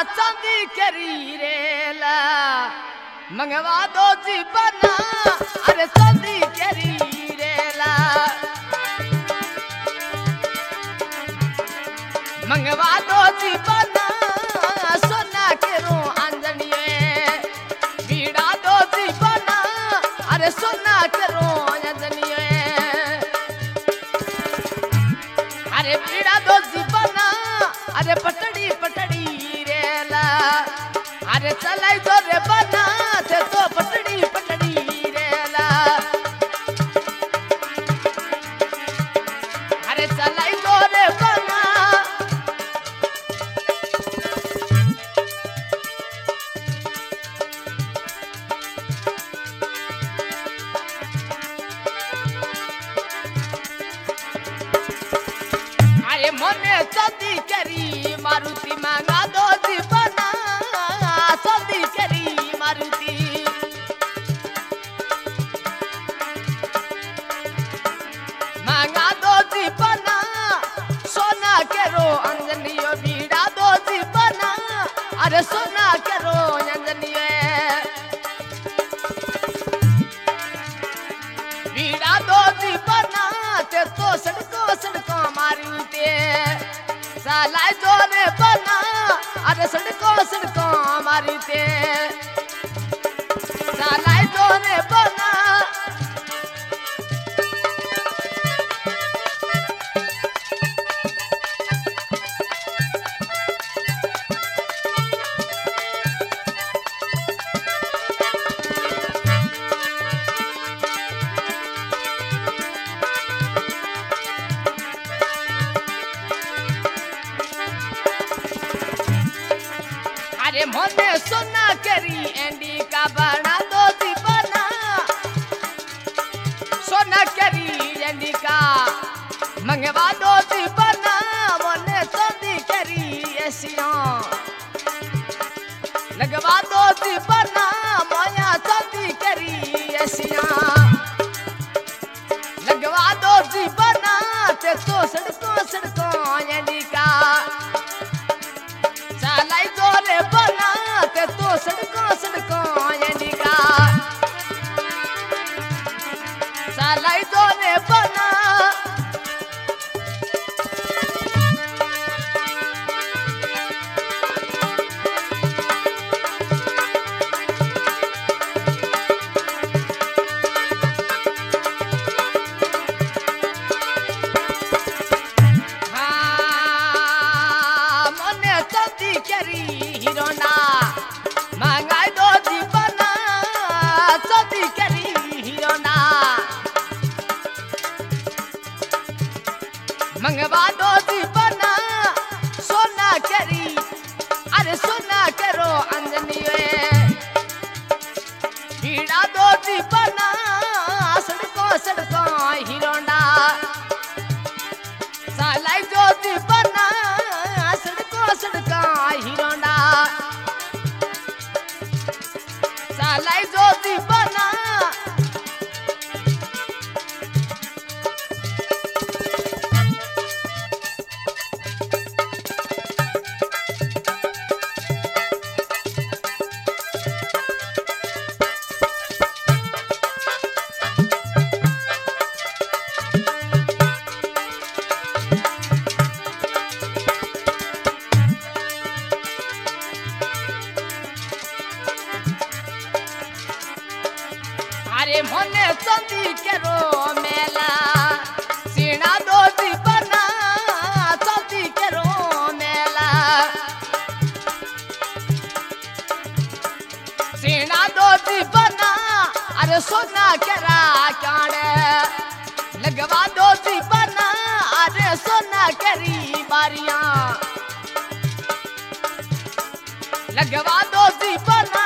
चांदी करी रेला मंगवा दो जीवना अरे चांदी करी रेला मंगवा दो जीवना सोना के रो अंजनिए बीड़ा दो जीवना अरे सोना के रो अंजनिए अरे बीड़ा दो जीवना अरे पटड़ी पटड़ी रेला अरे चलाई तो रे बना ते तो पटड़ी पटड़ी रेला अरे चलाई तो रे बना अरे मने चांदी करी मारुति मांगा दो जीवना चांदी करी मारुति मांगा दो जीवना सोना के रो अंजनियो बीड़ा दो जीवना अरे सोना के रो अंजनियो बीड़ा दो जीवना ते तो सड़को सड़को मारी ते सालाई जोरे बना अरे सड़को सड़को मारी ते सालाई जोरे बना अरे मोने सोना करी एंडी का बना दो जीवना सोना करी एंडी का मंगवा दो जीवना मोने चांदी करी एसिया लगवा दो जीवना मोया चांदी करी एसिया लगवा दो जीवना ते तो सड़को सड़को एंडी का चलाई जोरे बना ते तो सड़को सड़को एंडी का चलाई जोरे बना करी हिरोना मंगाई दो जीवना चांदी करी हिरोना मंगवा दो जीवना सोना करी अरे सोना करो अंजनियो बीड़ा दो जीवना सड़को सड़को हिरोना सालाई जो जीवना सड़को सड़का हिरोना सालाई जो जीवना अरे मोने चांदी के रो मेला सीना दो जीवना चांदी के रो मेला सीना दो जीवना अरे सोना केरा काड़े लगवा दो जीवना अरे सोना करी बारियां लगवा दो जीवना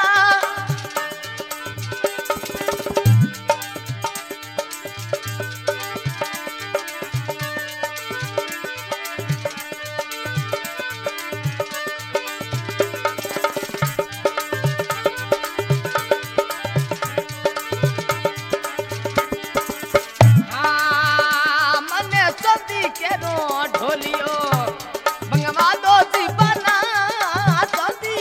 ढोलियो मंगवा दो जीवना चांदी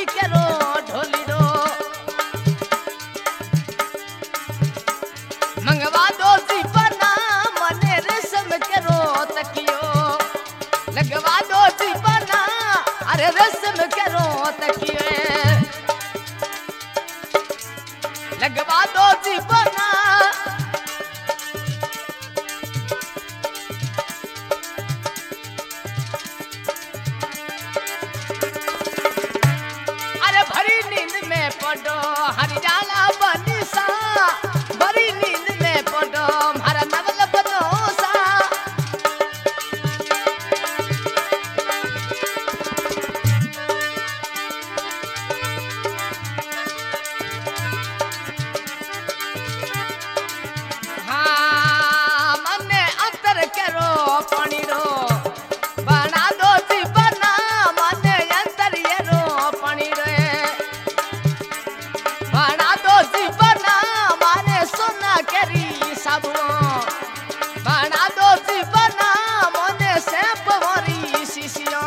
केरो तकिए लगवा दो जीवना अरे भरी नींद में पड़ो हरियाणा बनिसा भरी नींद में पड़ो हमारा नवल बनोसा हाँ मने अंतर करो पानी रो बना दो जीवना मने अंतर ये रो पानी रे बना दो जीवना माने सोना केरी साबुओ बना दो जीवना मने सैंप मोरी शीशियों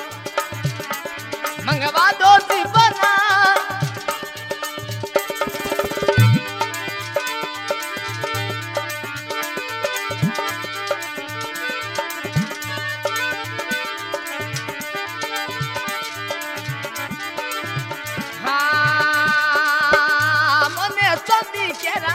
मंगवा दो जीवना हाँ मने चंदी केरा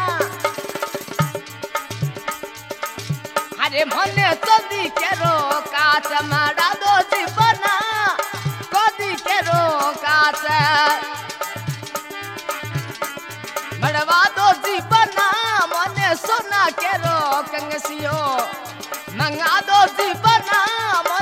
अरे मने चंदी केरो काच मारा दो जीवना कदी केरो काच मड़वा दो जीवना मने सोना केरो कंगसियो मंगा दो जीवना